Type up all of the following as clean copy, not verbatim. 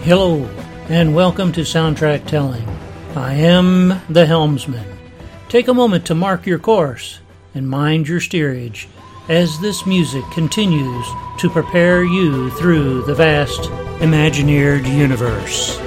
Hello, and welcome to Soundtrack Telling. I am the helmsman. Take a moment to mark your course and mind your steerage as this music continues to prepare you through the vast Imagineered universe.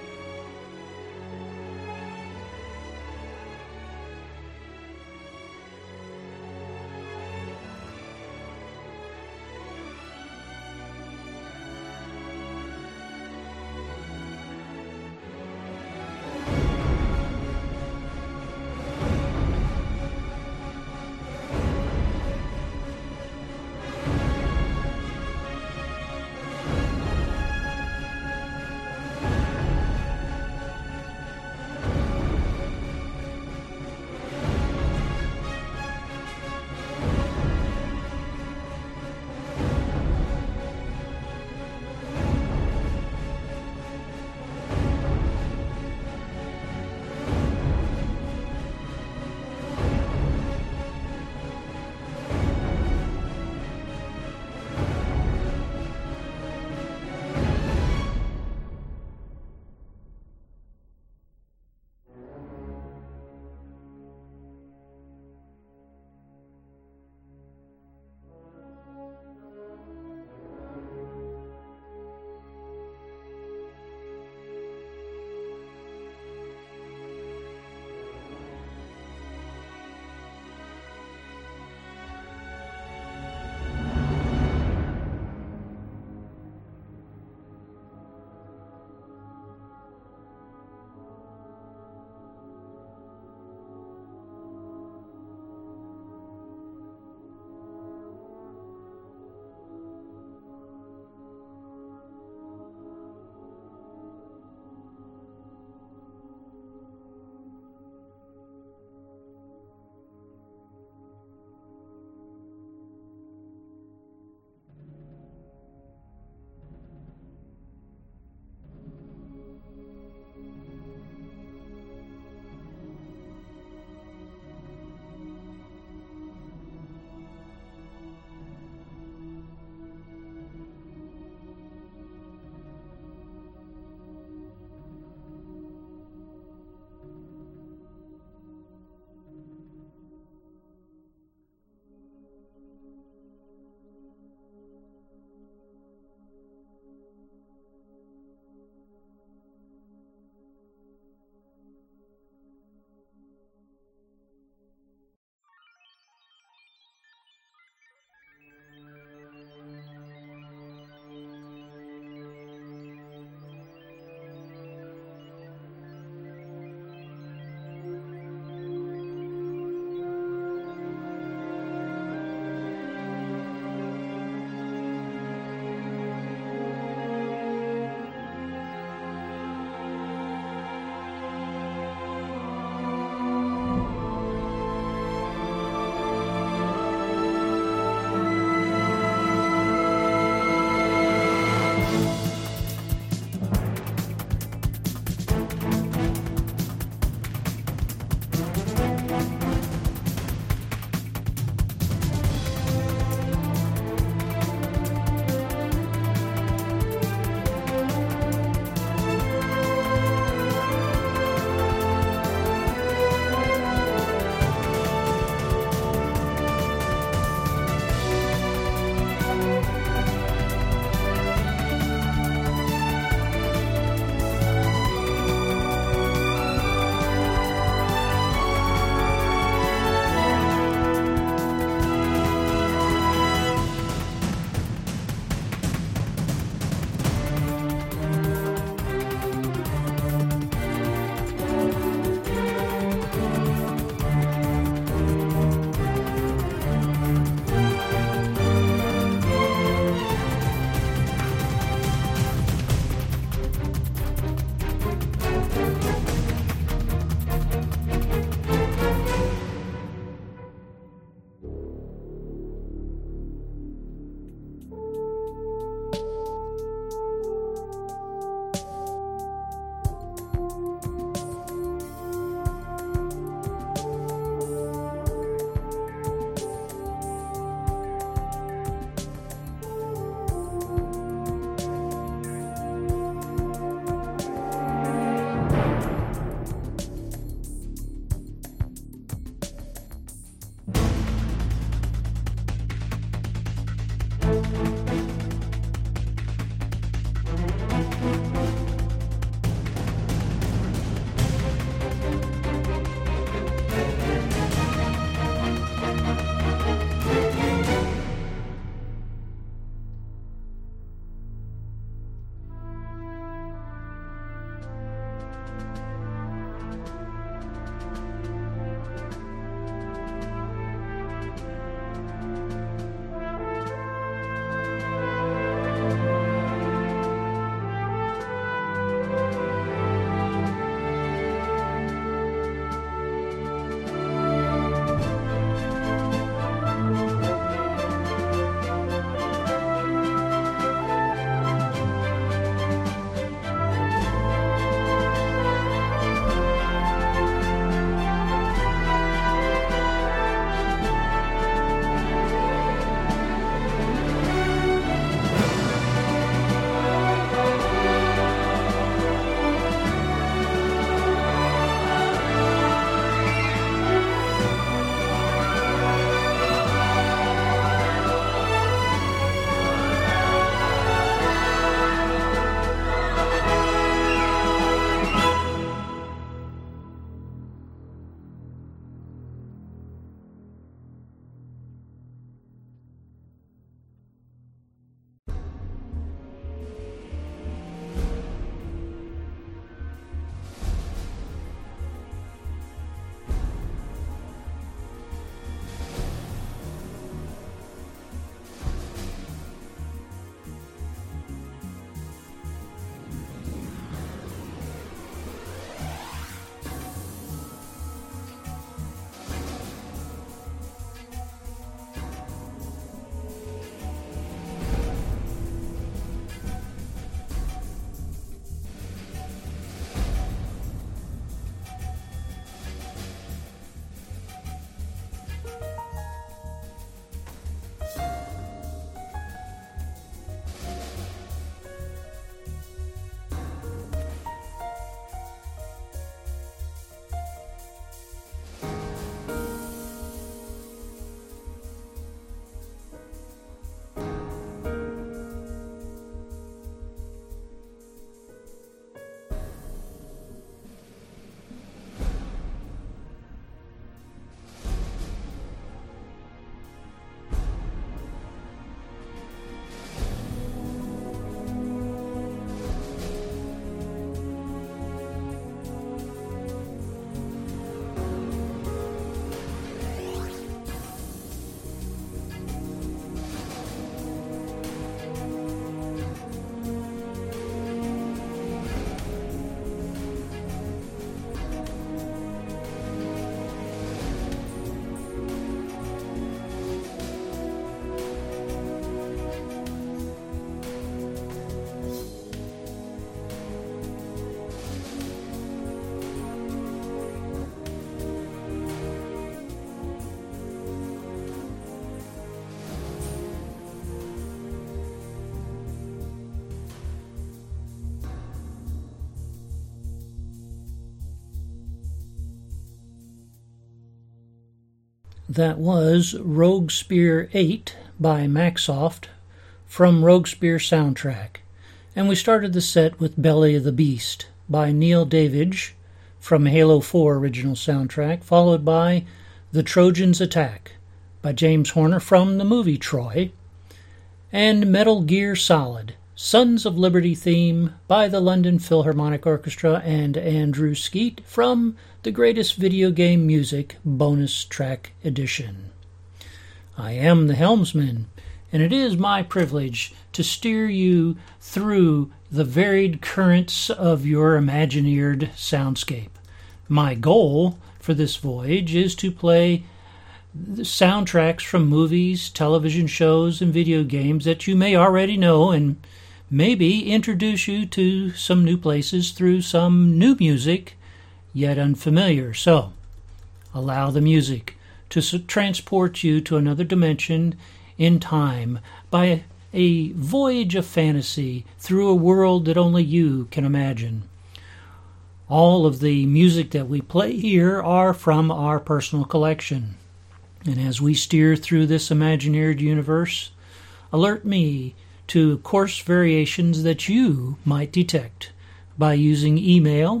That was Rogue Spear 8 by Maxsoft from Rogue Spear soundtrack. And we started the set with Belly of the Beast by Neil Davidge from Halo 4 original soundtrack, followed by The Trojans Attack by James Horner from the movie Troy, and Metal Gear Solid, Sons of Liberty theme by the London Philharmonic Orchestra and Andrew Skeet from the Greatest Video Game Music Bonus Track Edition. I am the Helmsman, and it is my privilege to steer you through the varied currents of your Imagineered soundscape. My goal for this voyage is to play the soundtracks from movies, television shows, and video games that you may already know, and maybe introduce you to some new places through some new music, yet unfamiliar. So, allow the music to transport you to another dimension in time by a voyage of fantasy through a world that only you can imagine. All of the music that we play here are from our personal collection. And as we steer through this Imagineered universe, alert me to coarse variations that you might detect by using email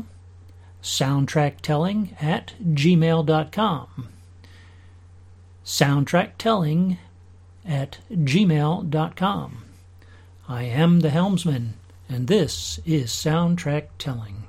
soundtracktelling@gmail.com. soundtracktelling@gmail.com. I am the Helmsman, and this is Soundtrack Telling.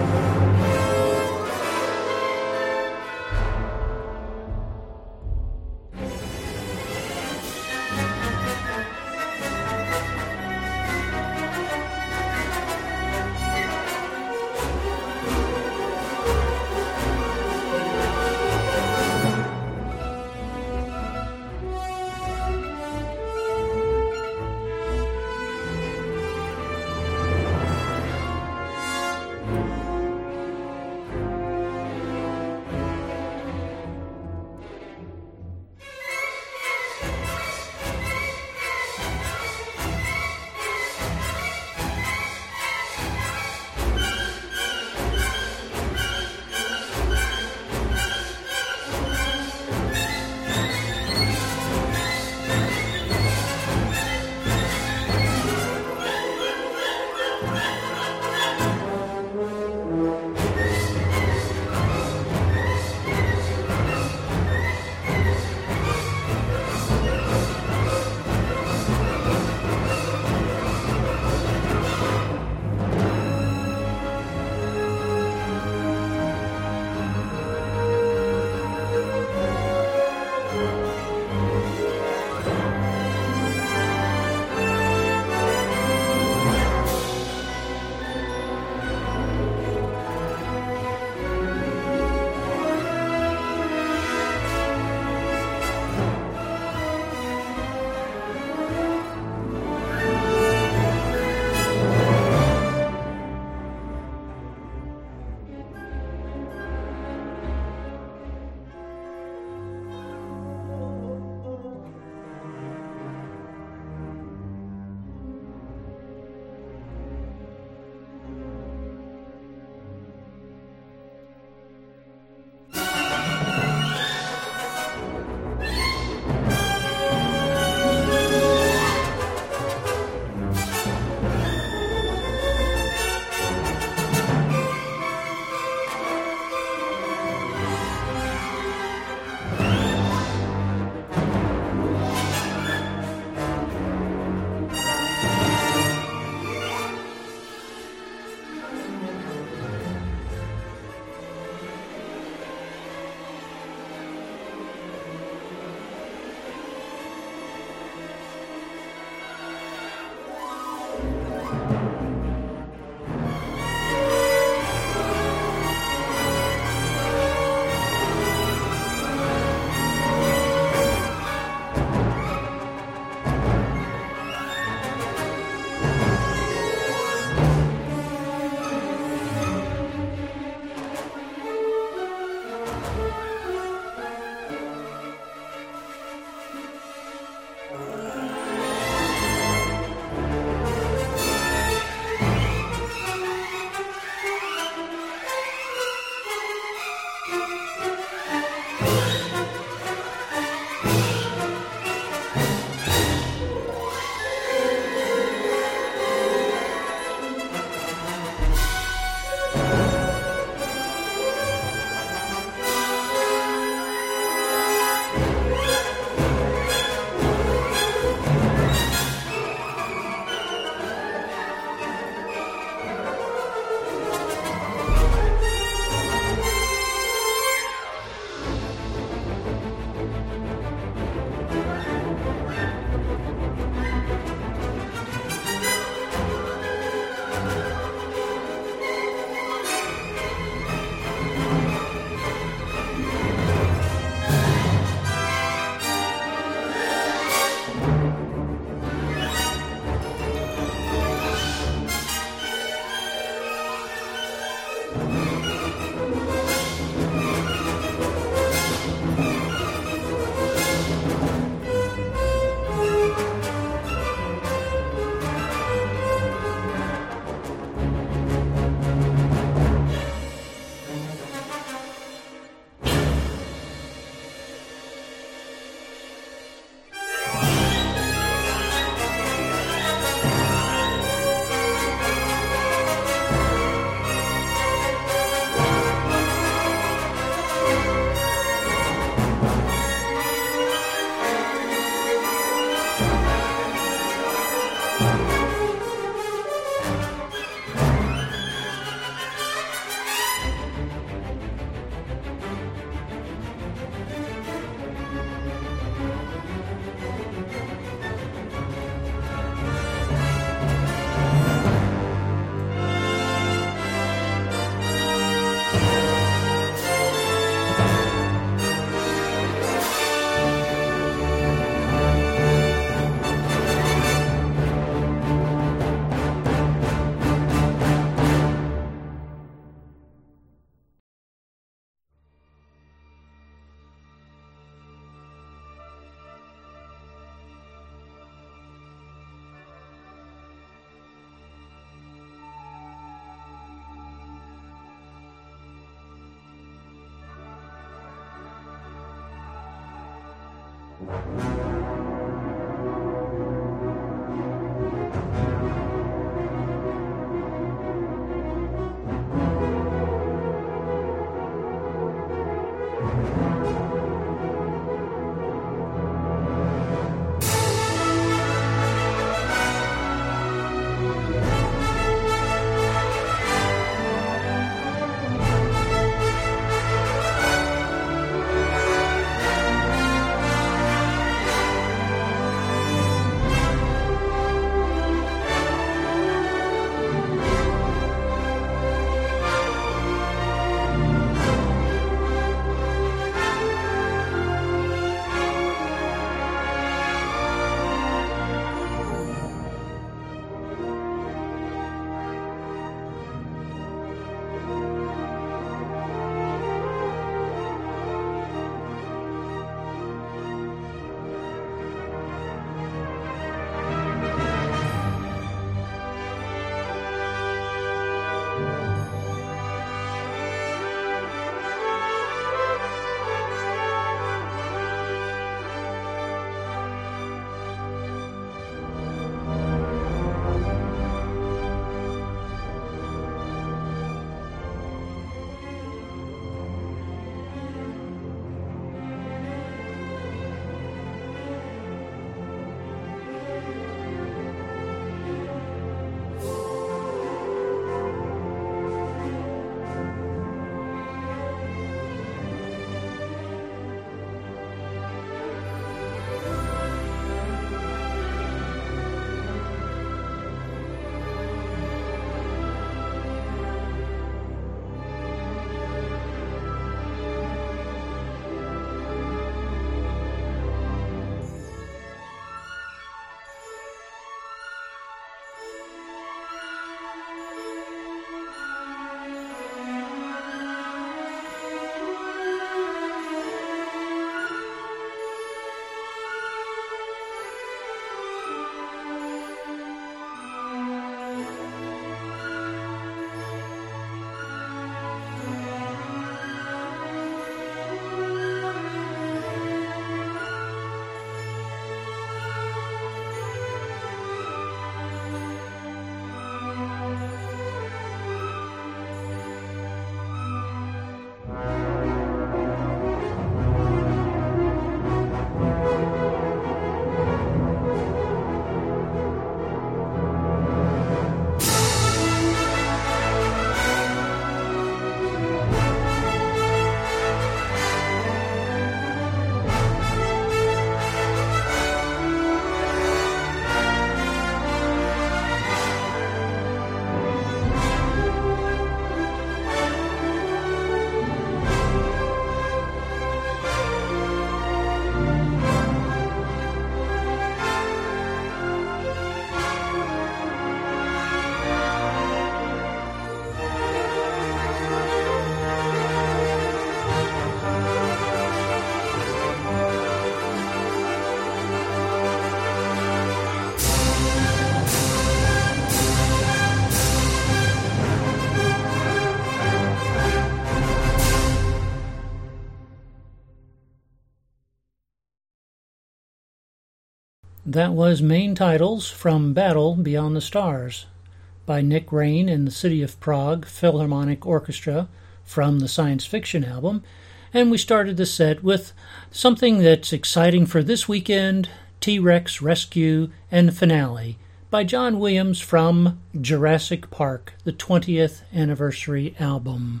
That was Main Titles from Battle Beyond the Stars by Nick Raine and the City of Prague Philharmonic Orchestra from the science fiction album. And we started the set with something that's exciting for this weekend, T-Rex Rescue and Finale by John Williams from Jurassic Park, the 20th anniversary album.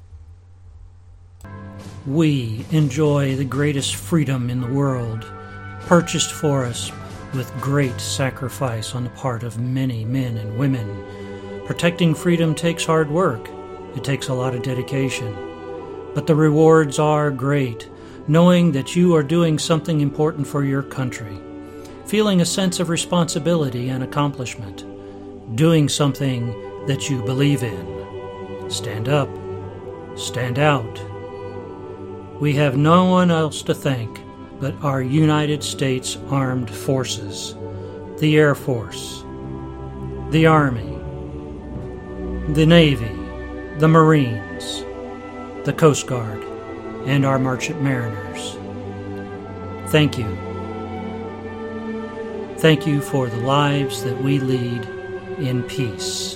We enjoy the greatest freedom in the world, purchased for us with great sacrifice on the part of many men and women. Protecting freedom takes hard work. It takes a lot of dedication. But the rewards are great, knowing that you are doing something important for your country, feeling a sense of responsibility and accomplishment, doing something that you believe in. Stand up. Stand out. We have no one else to thank but our United States Armed Forces, the Air Force, the Army, the Navy, the Marines, the Coast Guard, and our merchant mariners. Thank you. Thank you for the lives that we lead in peace.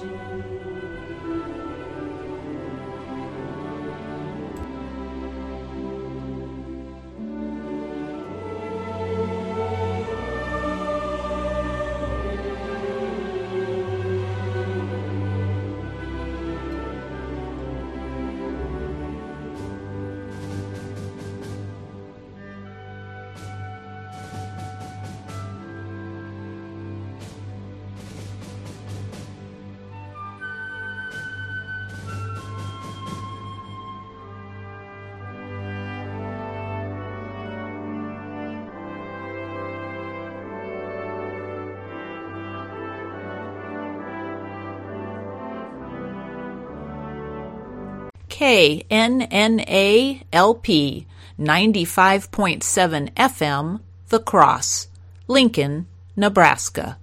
KNNA-LP 95.7 FM, The Cross, Lincoln, Nebraska.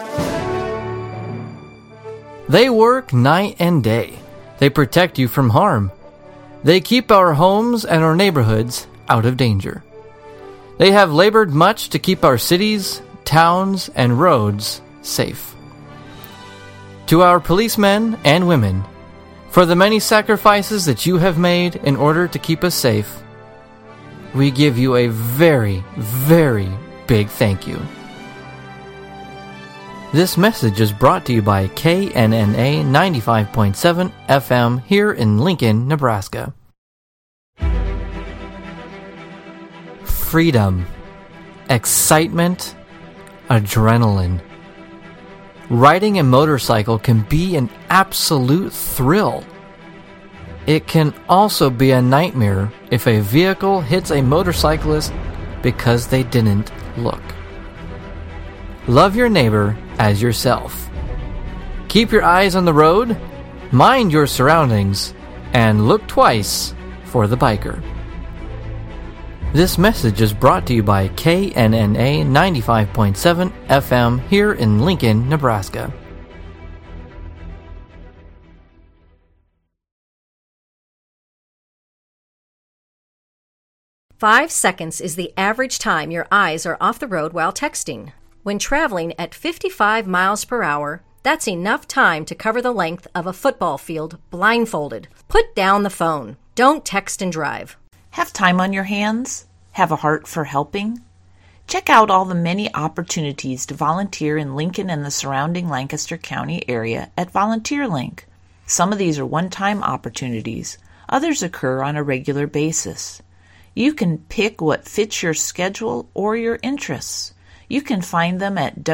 They work night and day. They protect you from harm. They keep our homes and our neighborhoods out of danger. They have labored much to keep our cities, towns, and roads safe. To our policemen and women, for the many sacrifices that you have made in order to keep us safe, we give you a very, very big thank you. This message is brought to you by KNNA 95.7 FM here in Lincoln, Nebraska. Freedom, excitement, adrenaline. Riding a motorcycle can be an absolute thrill. It can also be a nightmare if a vehicle hits a motorcyclist because they didn't look. Love your neighbor as yourself. Keep your eyes on the road, mind your surroundings, and look twice for the biker. This message is brought to you by KNNA 95.7 FM here in Lincoln, Nebraska. "5 seconds is the average time your eyes are off the road while texting. When traveling at 55 miles per hour, that's enough time to cover the length of a football field blindfolded. Put down the phone. Don't text and drive." Have time on your hands? Have a heart for helping? Check out all the many opportunities to volunteer in Lincoln and the surrounding Lancaster County area at VolunteerLink. Some of these are one-time opportunities. Others occur on a regular basis. You can pick what fits your schedule or your interests. You can find them at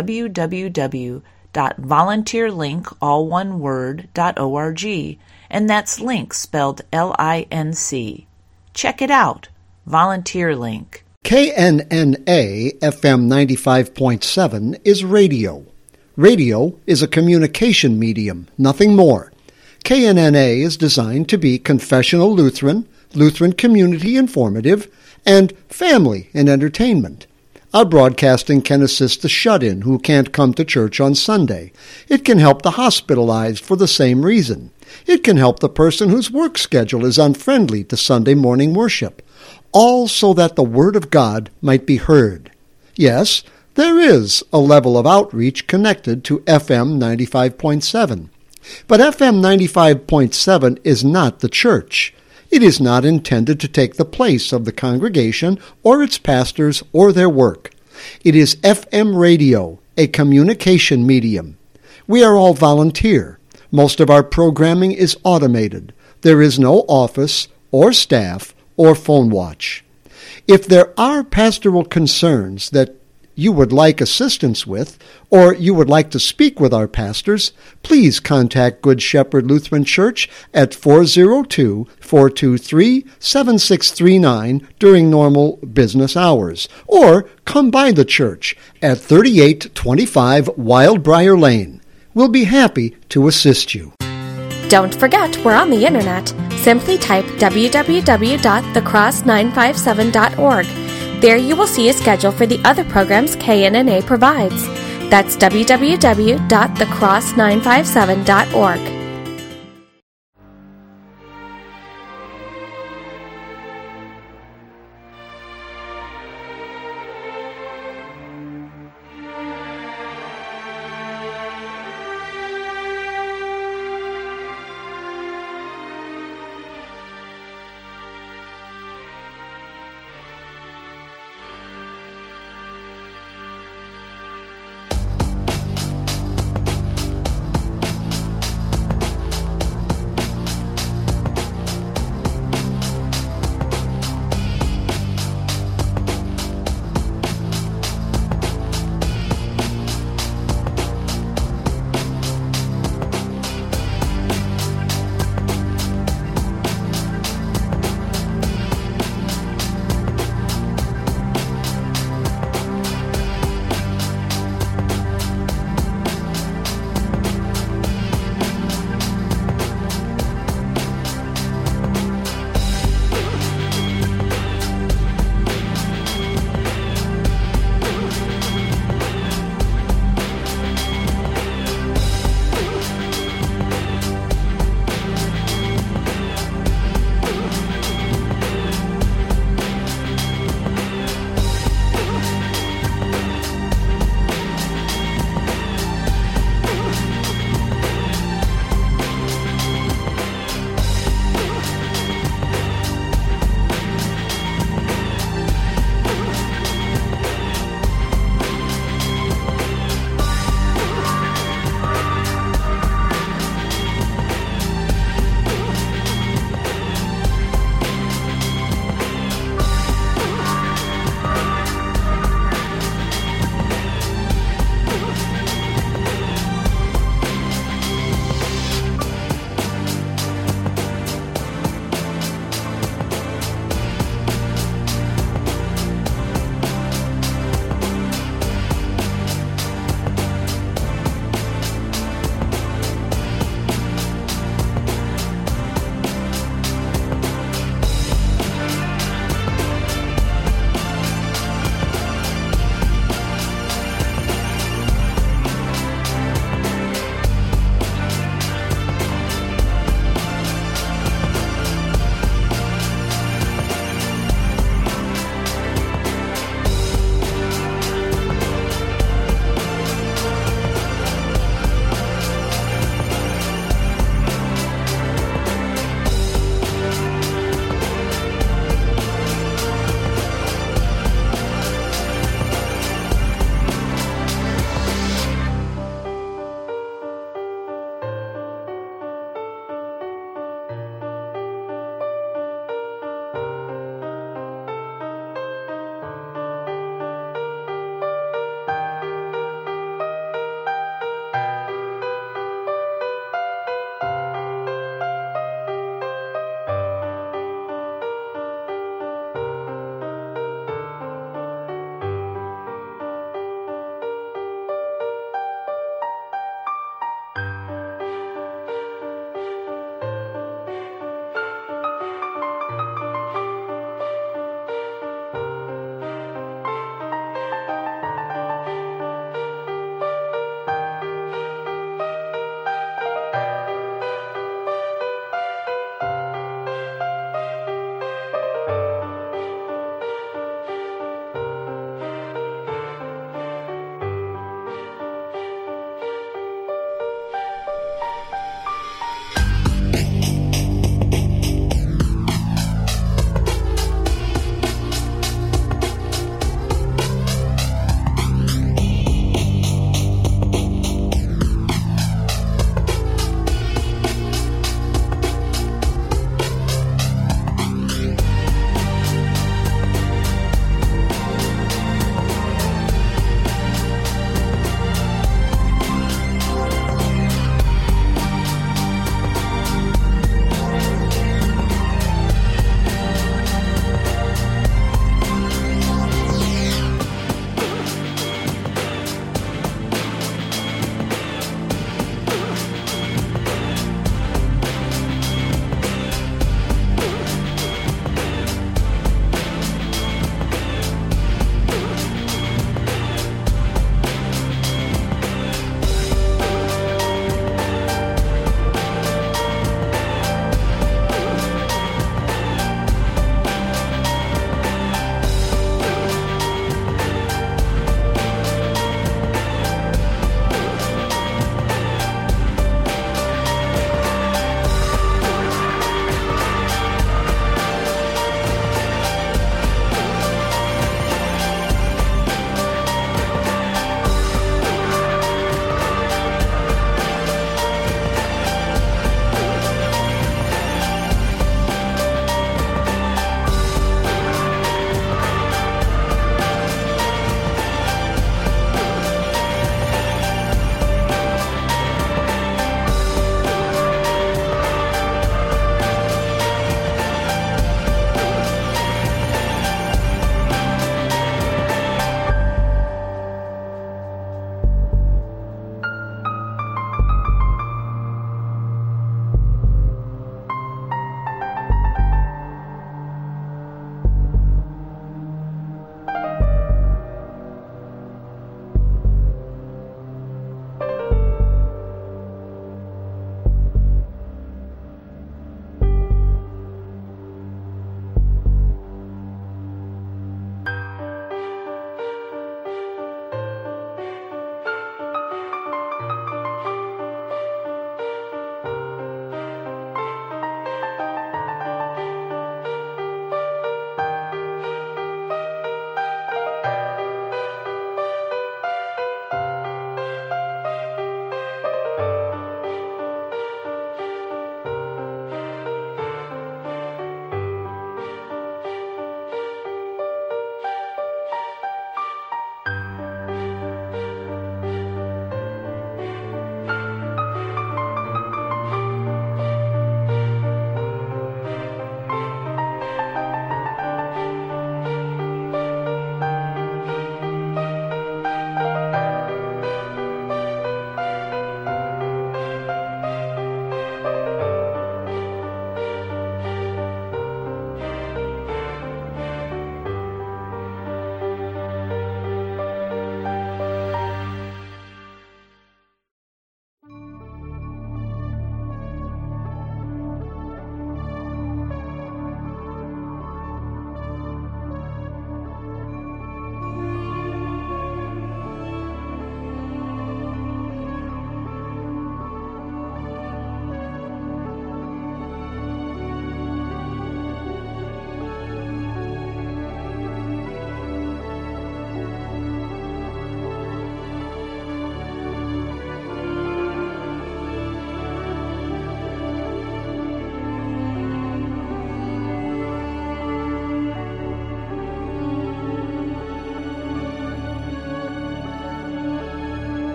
www.volunteerlink.org, and that's link spelled L-I-N-C. Check it out. VolunteerLink. KNNA FM 95.7 is radio. Radio is a communication medium, nothing more. KNNA is designed to be confessional Lutheran, Lutheran community informative, and family and entertainment. Our broadcasting can assist the shut-in who can't come to church on Sunday. It can help the hospitalized for the same reason. It can help the person whose work schedule is unfriendly to Sunday morning worship. All so that the Word of God might be heard. Yes, there is a level of outreach connected to FM 95.7. But FM 95.7 is not the church. It is not intended to take the place of the congregation or its pastors or their work. It is FM radio, a communication medium. We are all volunteer. Most of our programming is automated. There is no office or staff or phone watch. If there are pastoral concerns that you would like assistance with, or you would like to speak with our pastors, please contact Good Shepherd Lutheran Church at 402-423-7639 during normal business hours, or come by the church at 3825 Wildbriar Lane. We'll be happy to assist you. Don't forget, we're on the internet. Simply type www.thecross957.org. There you will see a schedule for the other programs KNNA provides. That's www.thecross957.org.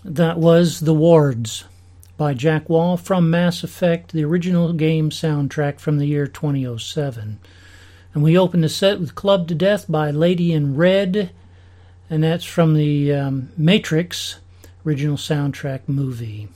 That was The Wards by Jack Wall from Mass Effect, the original game soundtrack from the year 2007. And we opened the set with Clubbed to Death by Lady in Red, and that's from the Matrix original soundtrack movie.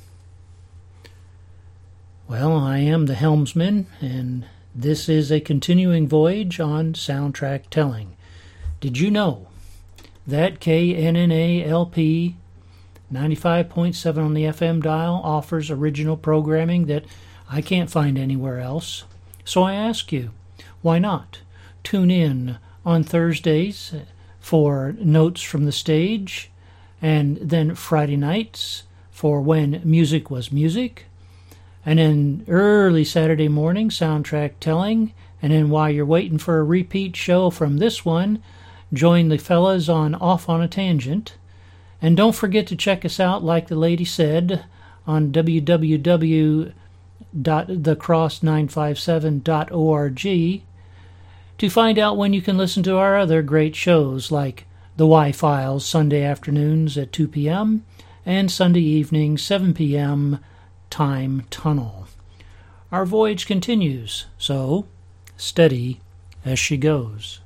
Well, I am the helmsman, and this is a continuing voyage on Soundtrack Telling. Did you know that KNNA-LP 95.7 on the FM dial offers original programming that I can't find anywhere else? So I ask you, why not tune in on Thursdays for Notes from the Stage, and then Friday nights for When Music Was Music, and then early Saturday morning Soundtrack Telling, and then while you're waiting for a repeat show from this one, join the fellas on Off on a Tangent. And don't forget to check us out, like the lady said, on www.thecross957.org to find out when you can listen to our other great shows like The Y-Files Sunday afternoons at 2 p.m. and Sunday evenings 7 p.m. Time Tunnel. Our voyage continues, so steady as she goes.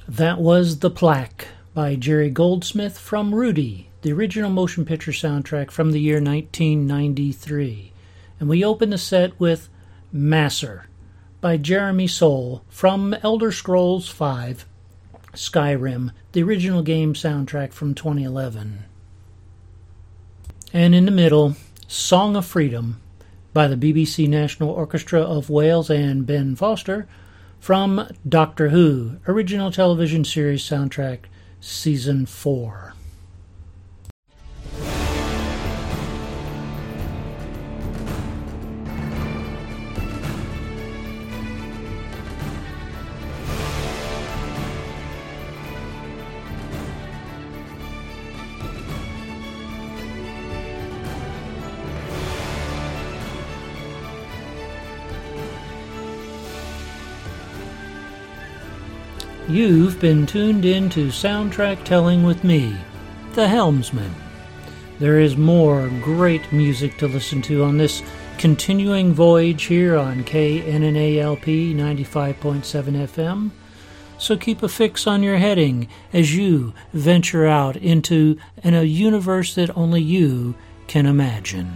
That was The Plaque by Jerry Goldsmith from Rudy, the original motion picture soundtrack from the year 1993. And we open the set with Masser by Jeremy Soule from Elder Scrolls V, Skyrim, the original game soundtrack from 2011. And in the middle, Song of Freedom by the BBC National Orchestra of Wales and Ben Foster from Doctor Who, original television series soundtrack, Season 4. You've been tuned in to Soundtrack Telling with me, the Helmsman. There is more great music to listen to on this continuing voyage here on KNNALP 95.7 FM. So keep a fix on your heading as you venture out into a universe that only you can imagine.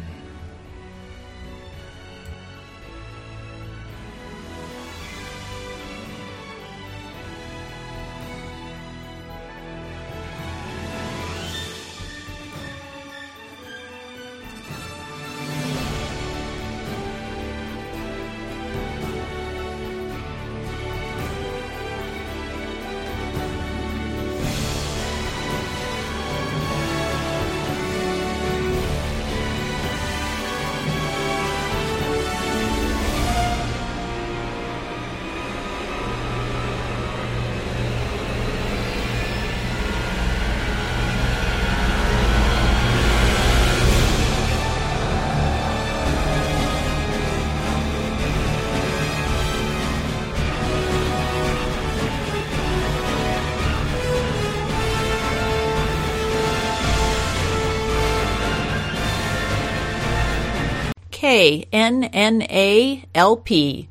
KNNALP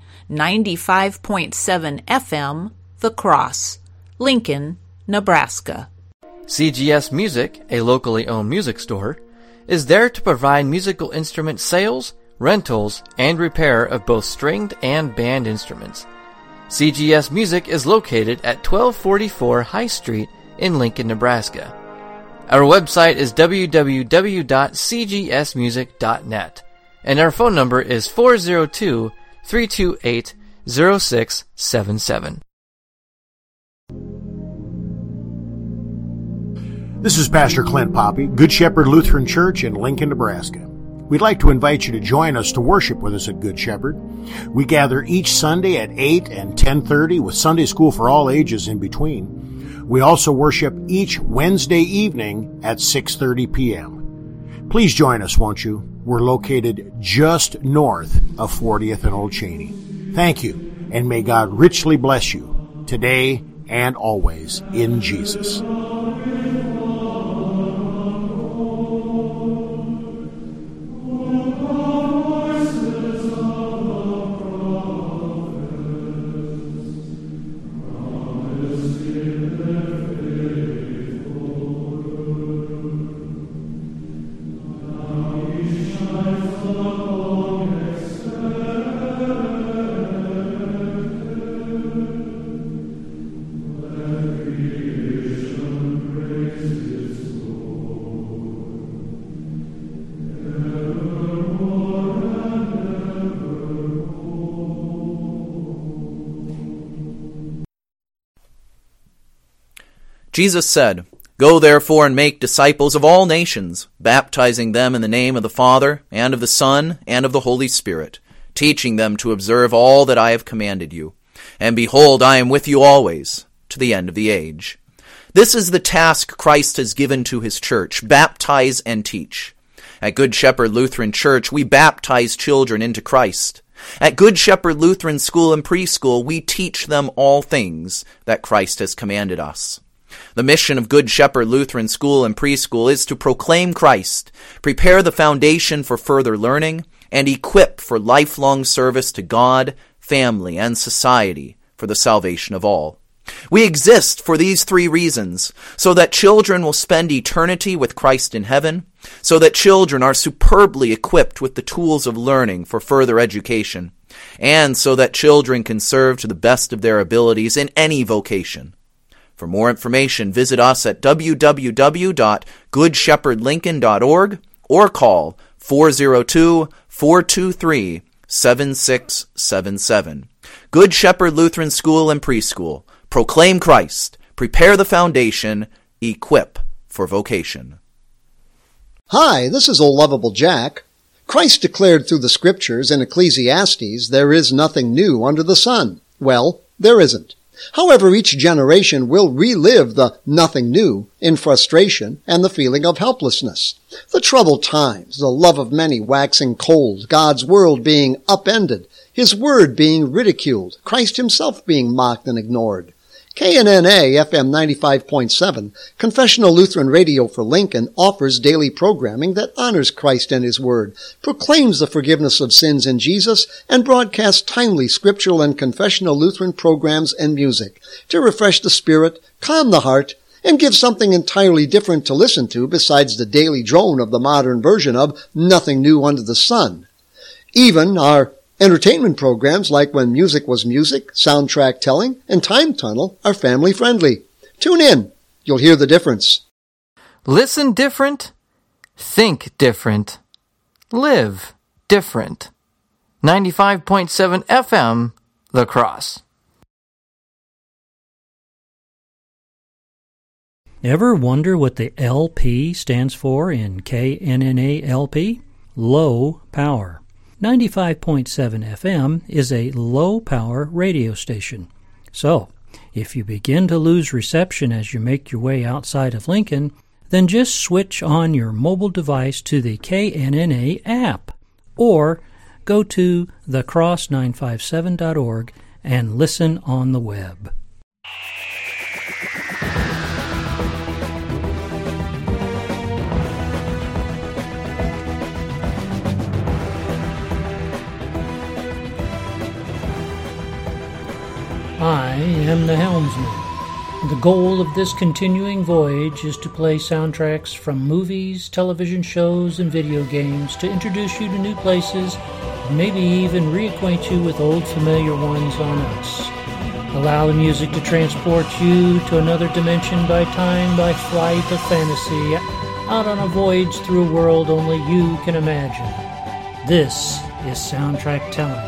95.7 FM, The Cross, Lincoln, Nebraska. CGS Music, a locally owned music store, is there to provide musical instrument sales, rentals, and repair of both stringed and band instruments. CGS Music is located at 1244 High Street in Lincoln, Nebraska. Our website is www.cgsmusic.net. And our phone number is 402-328-0677. This is Pastor Clint Poppy, Good Shepherd Lutheran Church in Lincoln, Nebraska. We'd like to invite you to join us to worship with us at Good Shepherd. We gather each Sunday at 8 and 10:30 with Sunday school for all ages in between. We also worship each Wednesday evening at 6:30 p.m. Please join us, won't you? We're located just north of 40th and Old Cheney. Thank you, and may God richly bless you today and always in Jesus. Jesus said, "Go therefore and make disciples of all nations, baptizing them in the name of the Father, and of the Son, and of the Holy Spirit, teaching them to observe all that I have commanded you. And behold, I am with you always, to the end of the age." This is the task Christ has given to his church: baptize and teach. At Good Shepherd Lutheran Church, we baptize children into Christ. At Good Shepherd Lutheran School and Preschool, we teach them all things that Christ has commanded us. The mission of Good Shepherd Lutheran School and Preschool is to proclaim Christ, prepare the foundation for further learning, and equip for lifelong service to God, family, and society for the salvation of all. We exist for these three reasons: so that children will spend eternity with Christ in heaven, so that children are superbly equipped with the tools of learning for further education, and so that children can serve to the best of their abilities in any vocation. For more information, visit us at www.goodshepherdlincoln.org or call 402-423-7677. Good Shepherd Lutheran School and Preschool. Proclaim Christ. Prepare the foundation. Equip for vocation. Hi, this is Old Lovable Jack. Christ declared through the Scriptures in Ecclesiastes, there is nothing new under the sun. Well, there isn't. However, each generation will relive the nothing new in frustration and the feeling of helplessness. The troubled times, the love of many waxing cold, God's world being upended, His word being ridiculed, Christ Himself being mocked and ignored. KNNA FM 95.7, Confessional Lutheran Radio for Lincoln, offers daily programming that honors Christ and His Word, proclaims the forgiveness of sins in Jesus, and broadcasts timely scriptural and confessional Lutheran programs and music to refresh the spirit, calm the heart, and give something entirely different to listen to besides the daily drone of the modern version of Nothing New Under the Sun. Even our entertainment programs like When Music Was Music, Soundtrack Telling, and Time Tunnel are family-friendly. Tune in. You'll hear the difference. Listen different. Think different. Live different. 95.7 FM, The Cross. Ever wonder what the LP stands for in KNNA LP? Low Power. 95.7 FM is a low-power radio station. So, if you begin to lose reception as you make your way outside of Lincoln, then just switch on your mobile device to the KNNA app, or go to thecross957.org and listen on the web. I am the helmsman. The goal of this continuing voyage is to play soundtracks from movies, television shows, and video games to introduce you to new places, and maybe even reacquaint you with old familiar ones on us. Allow the music to transport you to another dimension by time, by flight of fantasy, out on a voyage through a world only you can imagine. This is Soundtrack Telling.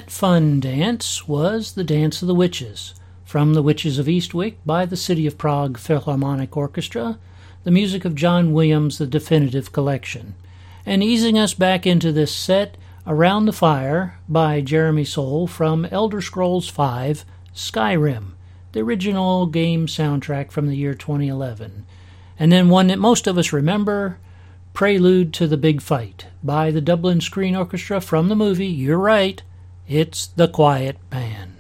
that fun dance was the Dance of the Witches, from The Witches of Eastwick by the City of Prague Philharmonic Orchestra, the music of John Williams, The Definitive Collection. And easing us back into this set, Around the Fire by Jeremy Soule from Elder Scrolls V, Skyrim, the original game soundtrack from the year 2011. And then one that most of us remember, Prelude to the Big Fight by the Dublin Screen Orchestra from the movie, you're right, it's The Quiet Man.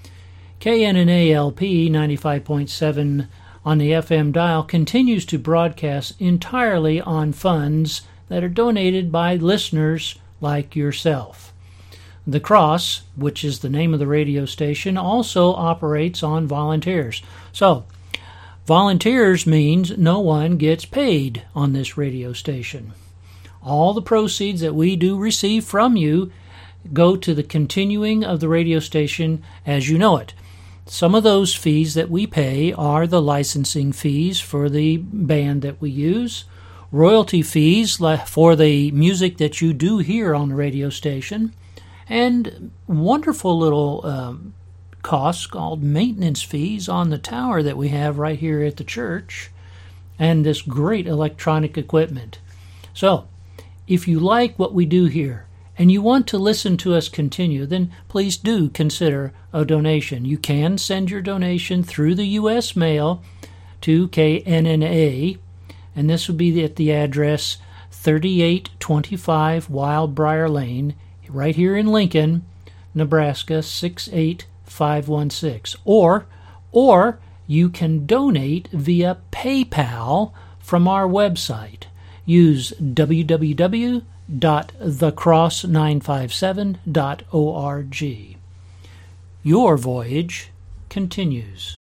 KNNA-LP 95.7 on the FM dial continues to broadcast entirely on funds that are donated by listeners like yourself. The Cross, which is the name of the radio station, also operates on volunteers. So, volunteers means no one gets paid on this radio station. All the proceeds that we do receive from you go to the continuing of the radio station as you know it. Some of those fees that we pay are the licensing fees for the band that we use, royalty fees for the music that you do hear on the radio station, and wonderful little costs called maintenance fees on the tower that we have right here at the church, and this great electronic equipment. So, if you like what we do here, and you want to listen to us continue, then please do consider a donation. You can send your donation through the U.S. mail to KNNA, and this would be at the address 3825 Wildbriar Lane, right here in Lincoln, Nebraska 68516. Or you can donate via PayPal from our website. Use www.thecross957.org. Your voyage continues.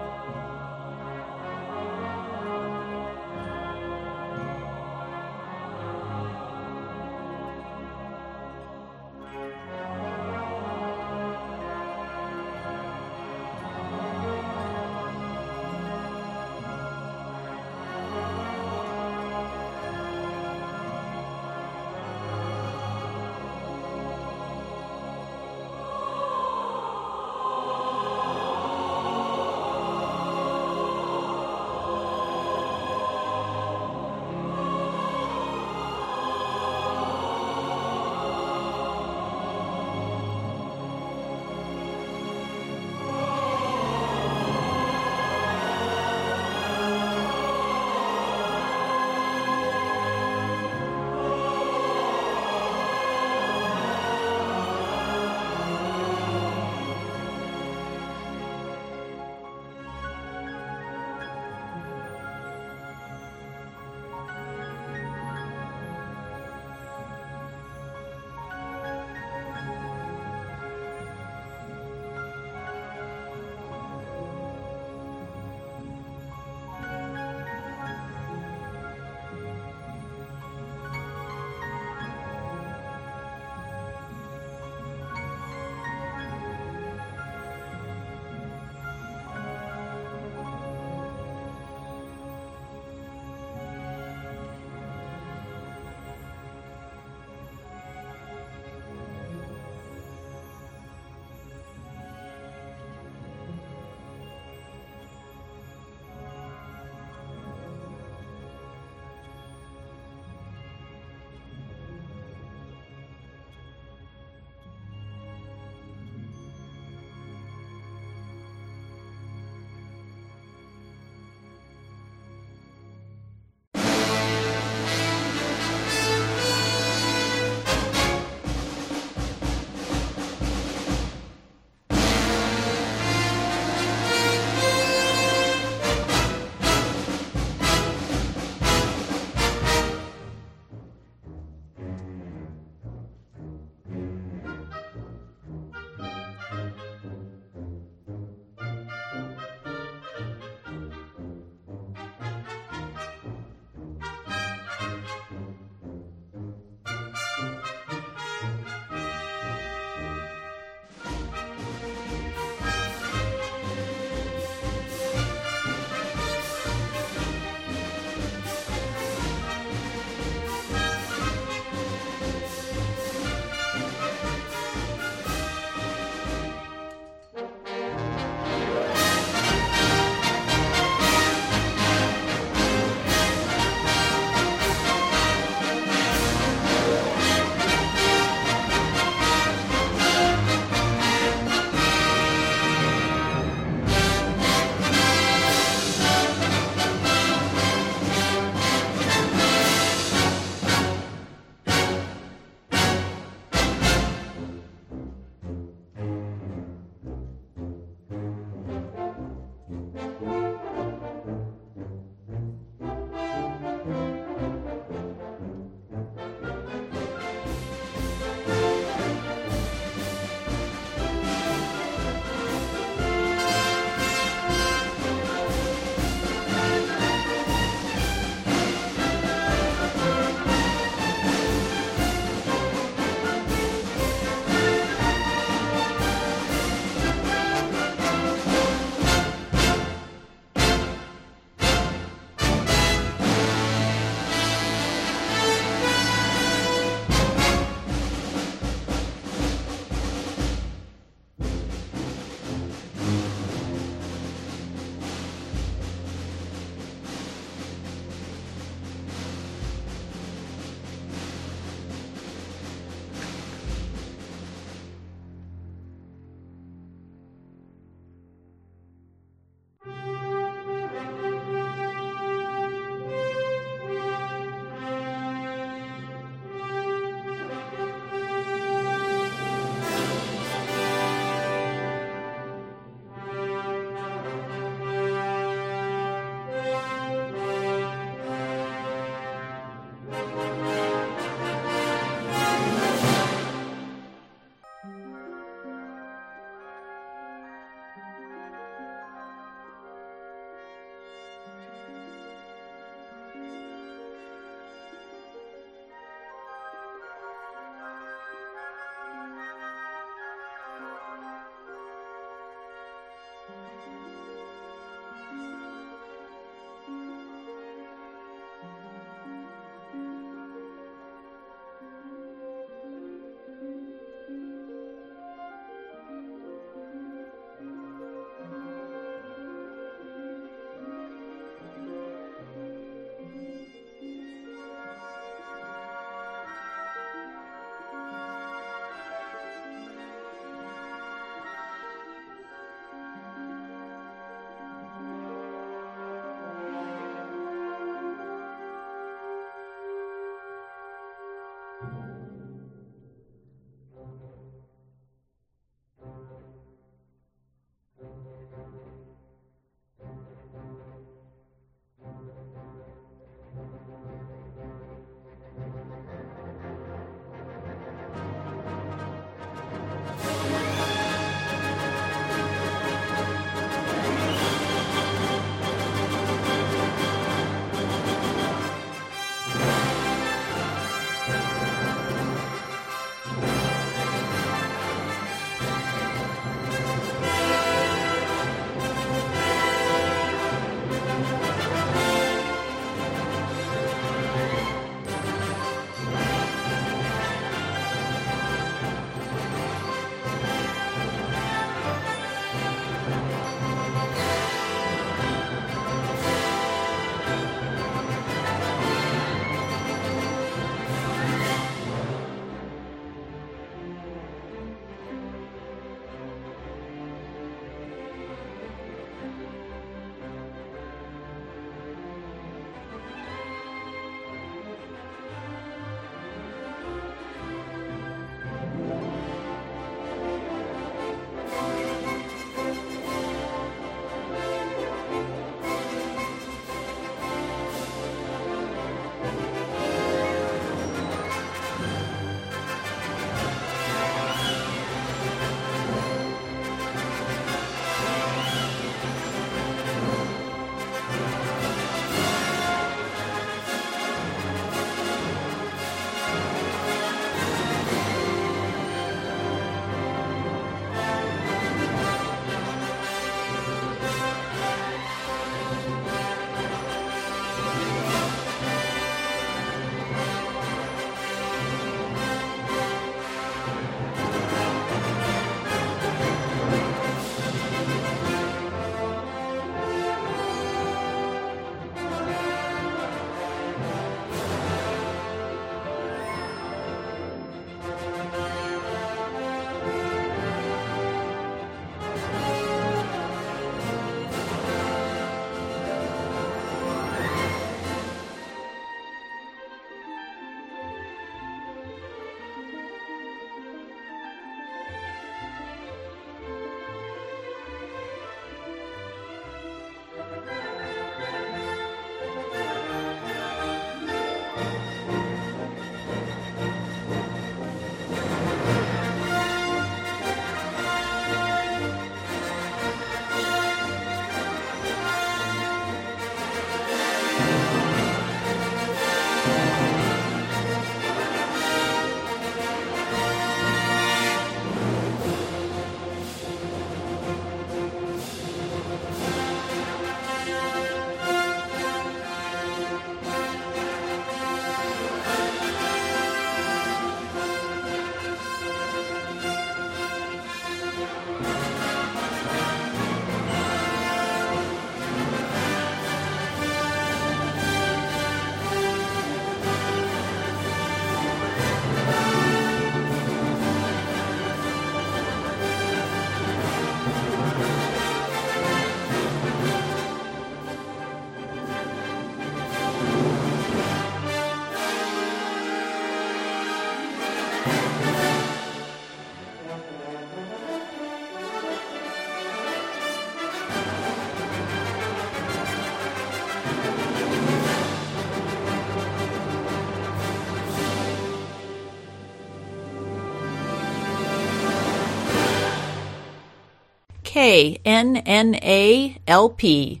KNNA-LP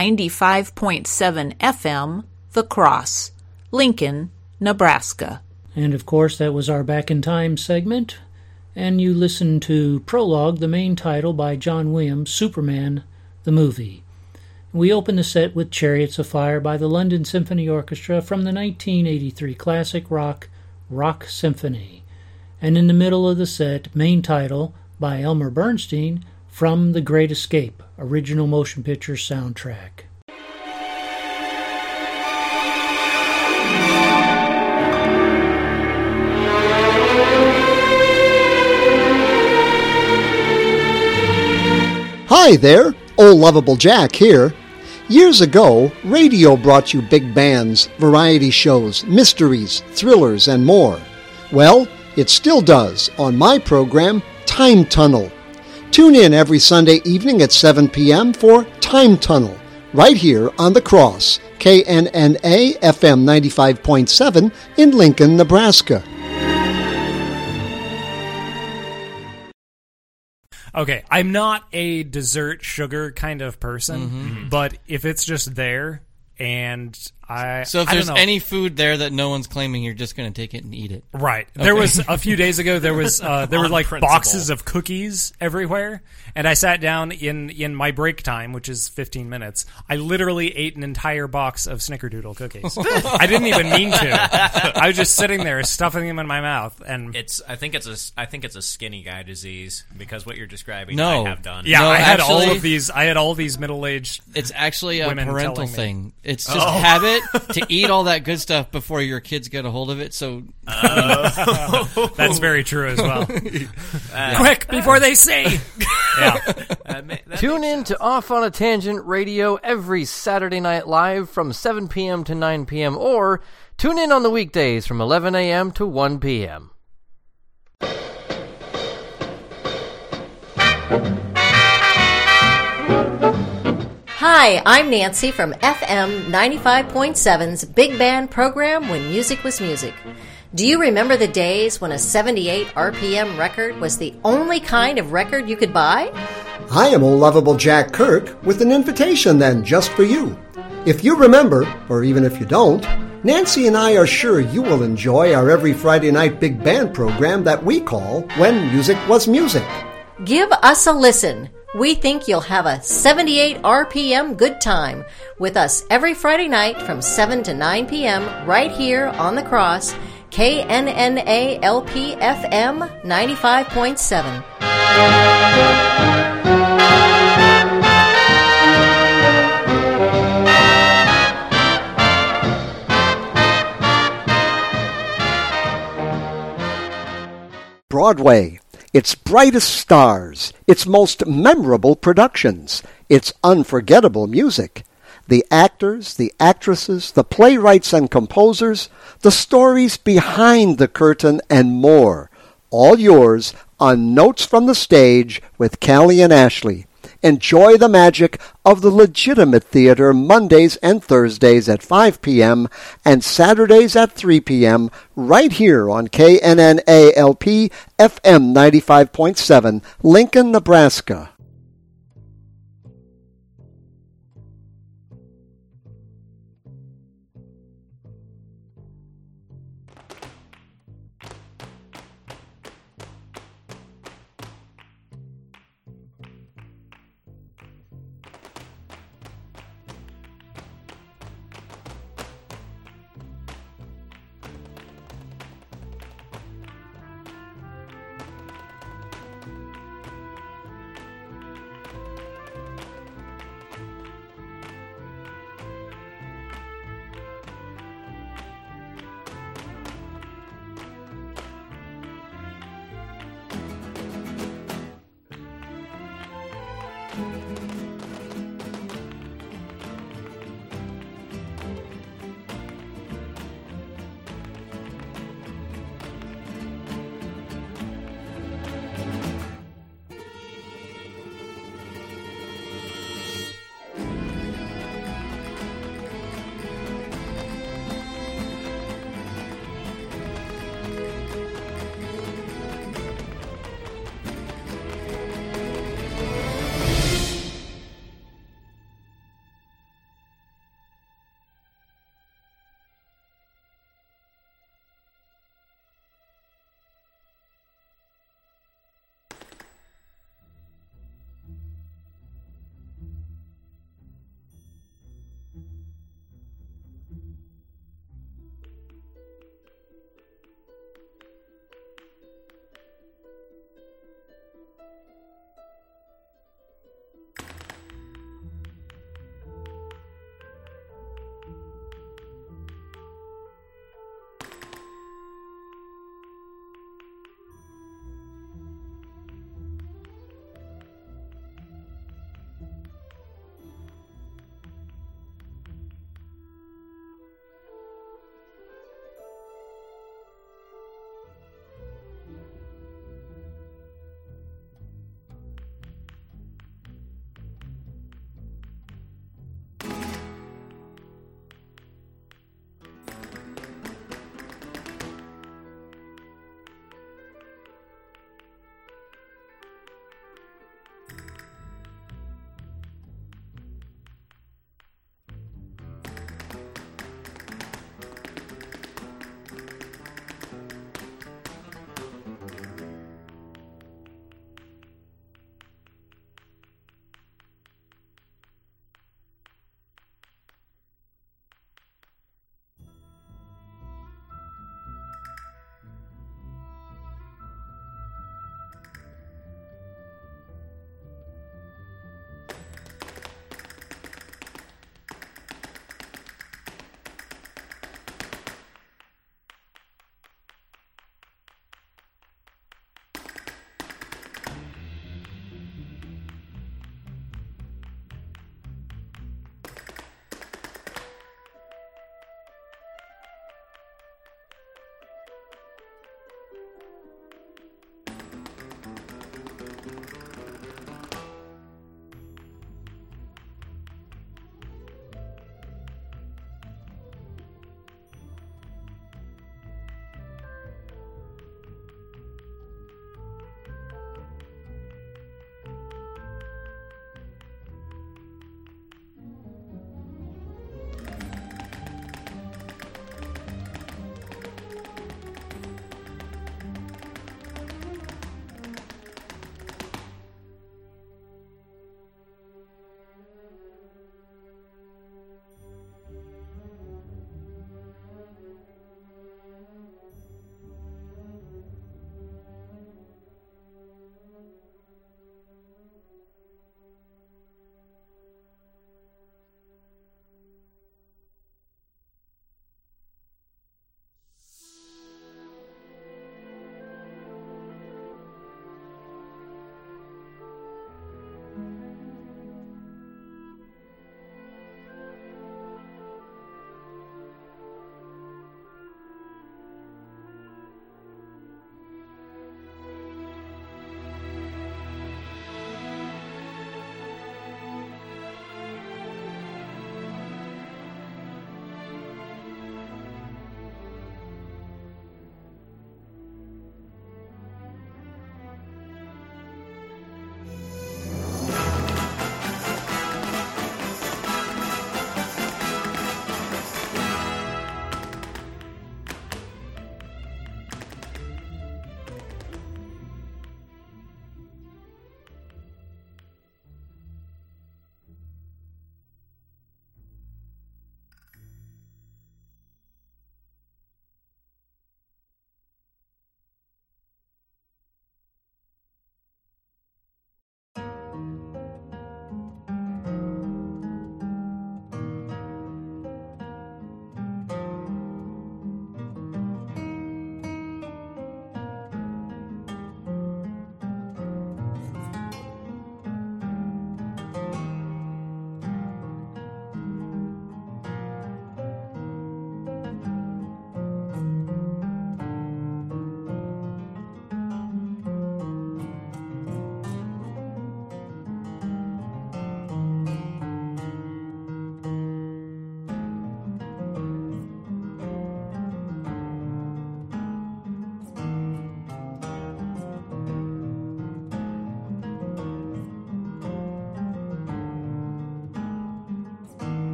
95.7 FM, The Cross, Lincoln, Nebraska. And of course, that was our Back in Time segment. And you listened to Prologue, the main title by John Williams, Superman, the movie. We opened the set with Chariots of Fire by the London Symphony Orchestra from the 1983 classic rock Symphony. And in the middle of the set, main title by Elmer Bernstein from The Great Escape, original motion picture soundtrack. Hi there, Old Lovable Jack here. Years ago, radio brought you big bands, variety shows, mysteries, thrillers, and more. Well, it still does on my program, Time Tunnel. Tune in every Sunday evening at 7 p.m. for Time Tunnel, right here on The Cross, KNNA FM 95.7 in Lincoln, Nebraska. Okay, I'm not a dessert sugar kind of person, but if it's just there and So if there's any food there that no one's claiming, you're just going to take it and eat it. Right. Okay. There was a few days ago, there were like principle. boxes of cookies everywhere, and I sat down in my break time, which is 15 minutes. I literally ate an entire box of Snickerdoodle cookies. I didn't even mean to. I was just sitting there stuffing them in my mouth, and I think it's a skinny guy disease, because what you're describing, No. I have done. yeah, No, I had actually- all of these middle-aged. It's actually a Women parental telling me. thing. It's just habit to eat all that good stuff before your kids get a hold of it. So That's very true as well. Quick, before they see. Yeah. tune in to Off on a Tangent Radio every Saturday night live from 7 p.m. to 9 p.m. or tune in on the weekdays from 11 a.m. to 1 p.m. Hi, I'm Nancy from FM 95.7's Big Band program When Music Was Music. Do you remember the days when a 78 RPM record was the only kind of record you could buy? I am Old Lovable Jack Kirk with an invitation then just for you. If you remember, or even if you don't, Nancy and I are sure you will enjoy our every Friday night big band program that we call When Music Was Music. Give us a listen. We think you'll have a 78 RPM good time with us every Friday night from 7 to 9 p.m. right here on The Cross, KNNA LP FM 95.7. Broadway. Its brightest stars, its most memorable productions, its unforgettable music, the actors, the actresses, the playwrights and composers, the stories behind the curtain, and more. All yours on Notes from the Stage with Callie and Ashley. Enjoy the magic of the legitimate theater Mondays and Thursdays at 5 p.m. and Saturdays at 3 p.m. right here on KNNA-LP FM 95.7, Lincoln, Nebraska.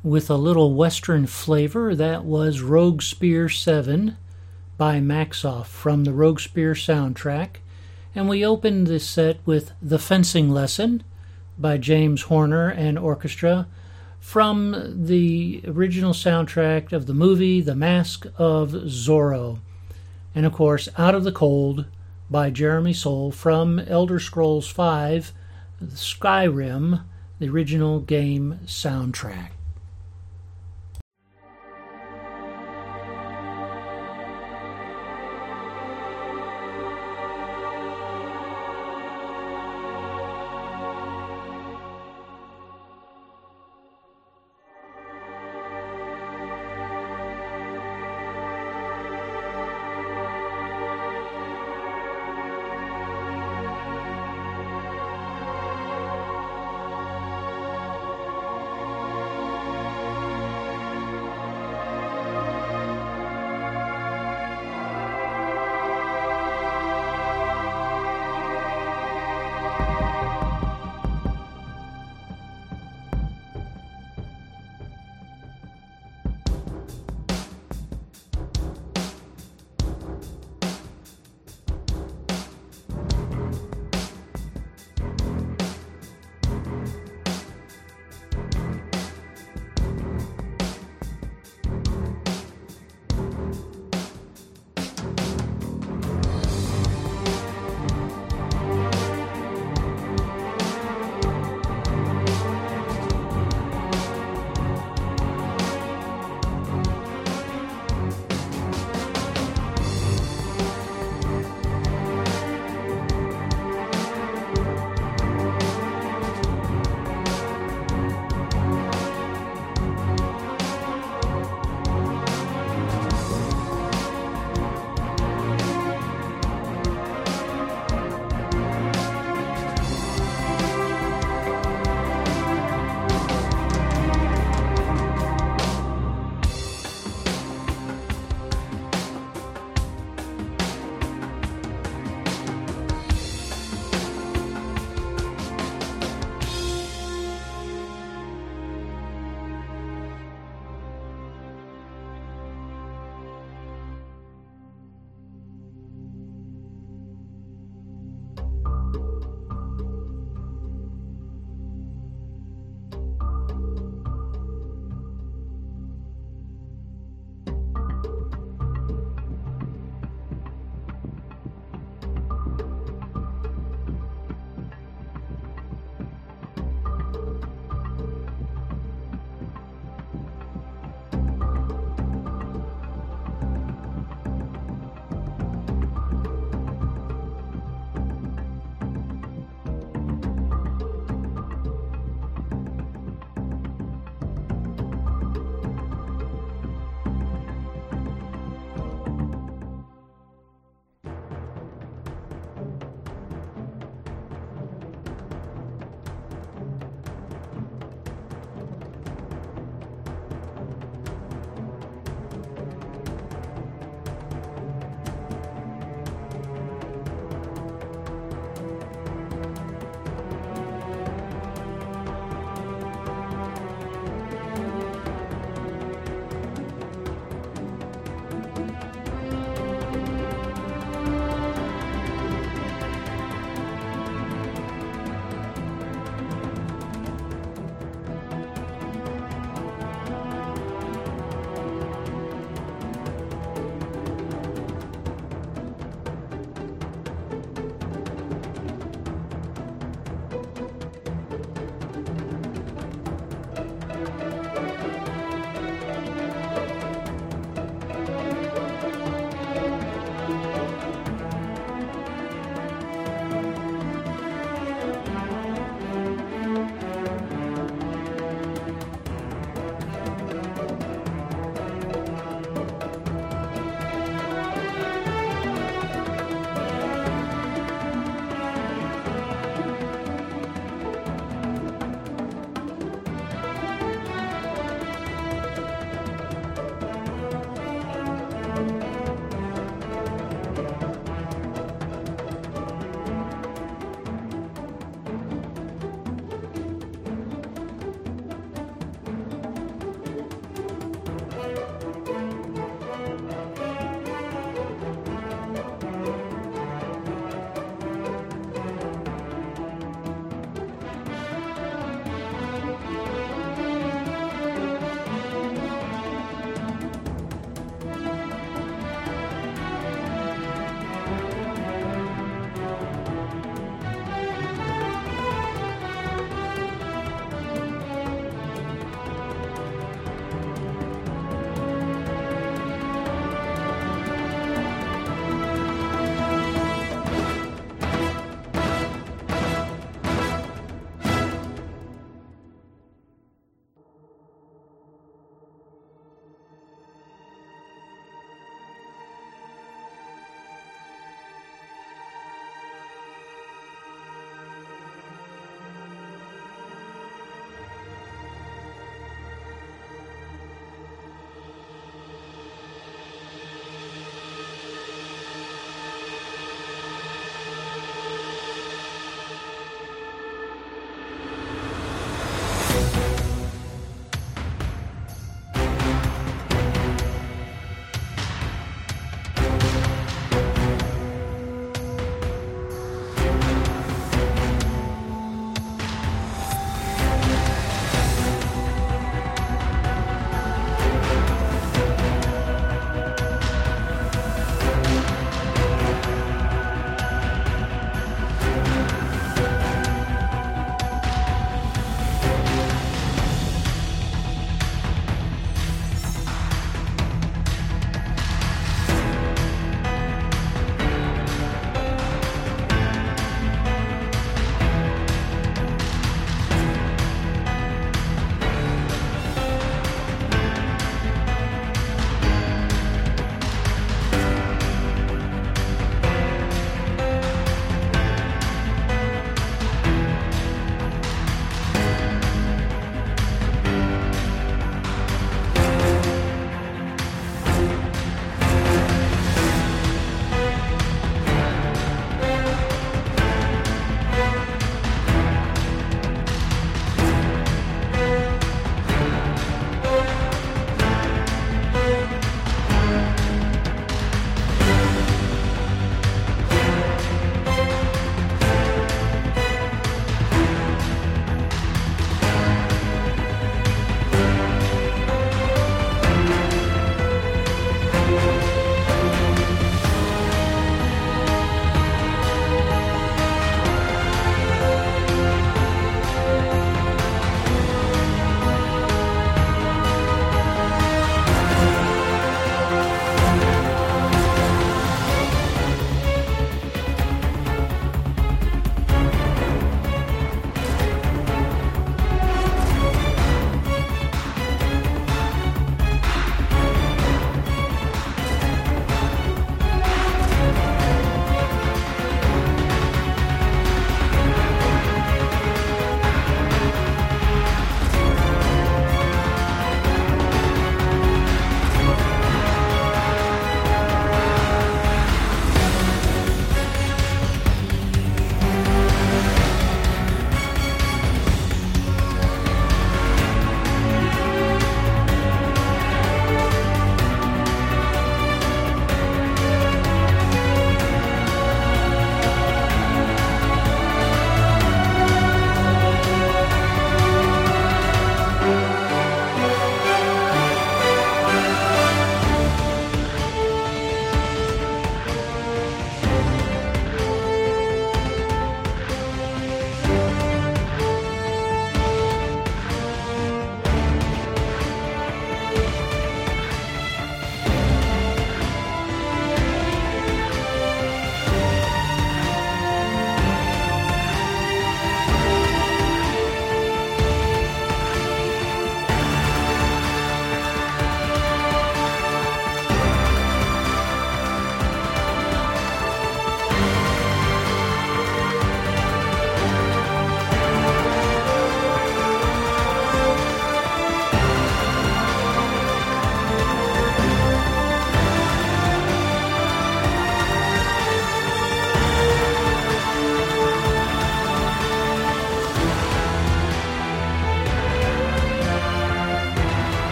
with a little Western flavor. That was Rogue Spear 7 by Maxoff from the Rogue Spear soundtrack. And we opened this set with The Fencing Lesson by James Horner and Orchestra from the original soundtrack of the movie The Mask of Zorro. And of course, Out of the Cold by Jeremy Soule from Elder Scrolls V, Skyrim, the original game soundtrack.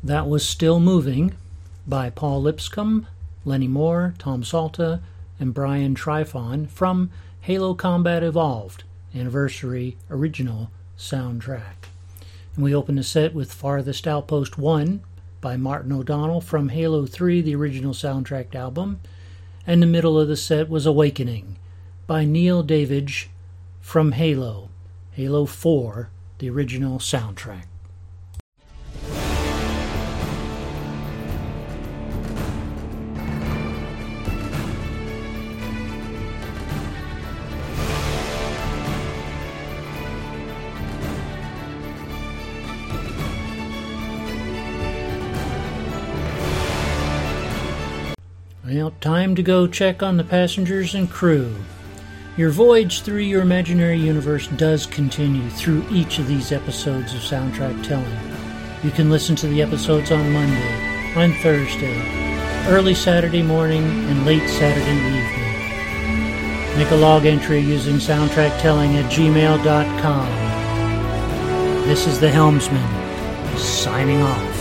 That was Still Moving by Paul Lipscomb, Lenny Moore, Tom Salta, and Brian Trifon from Halo Combat Evolved Anniversary Original Soundtrack. And we opened the set with Farthest Outpost 1 by Martin O'Donnell from Halo 3, the original soundtrack album. And the middle of the set was Awakening by Neil Davidge from Halo 4, the original soundtrack. Well, time to go check on the passengers and crew. Your voyage through your imaginary universe does continue through each of these episodes of Soundtrack Telling. You can listen to the episodes on Monday, on Thursday, early Saturday morning, and late Saturday evening. Make a log entry using soundtracktelling@gmail.com. This is the Helmsman, signing off.